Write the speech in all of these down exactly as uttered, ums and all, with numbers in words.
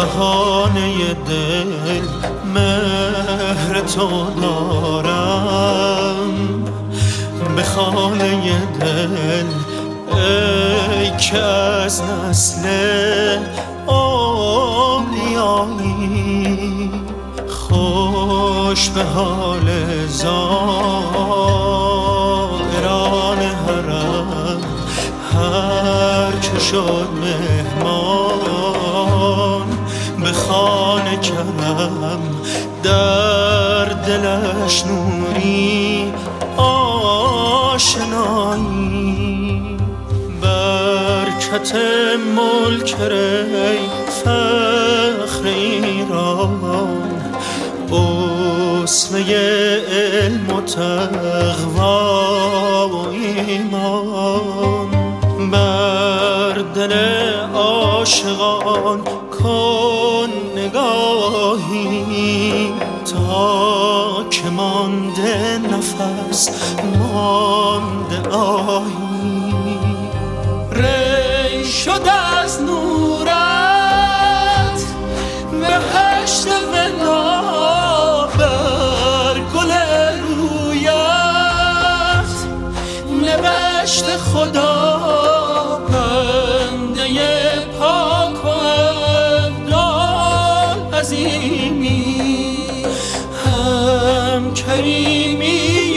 بهانه دل مهر تو دارم، به خانه دل ای که از نسل اولیایی. خوش به حال زائران حرم، هر که شد مهمان به خانه کرم. در دلش نوری آشنایی، برکت ملک ری فخر ایران، اسوه علم و تقوا و ایمان. بر دل عاشقان کن نگاهی، تا که مانده نفس مانده آهی. ری شد از نورت بهشت ولا، بر گل رویت نوشت خدا. بنده پاک و ابدال عظیمی، هم کریمی و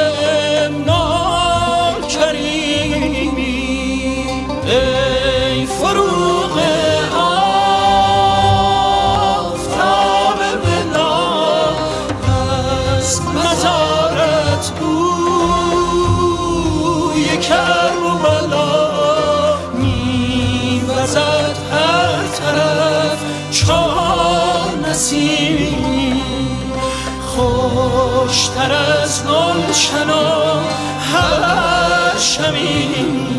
امنال کریمی. ای فروغ آفتاب ولا، از مزارت بوی کرب و بلا. میوزد هر طرف چون نسیمی، خوشتر از گلشن و هر شمیم.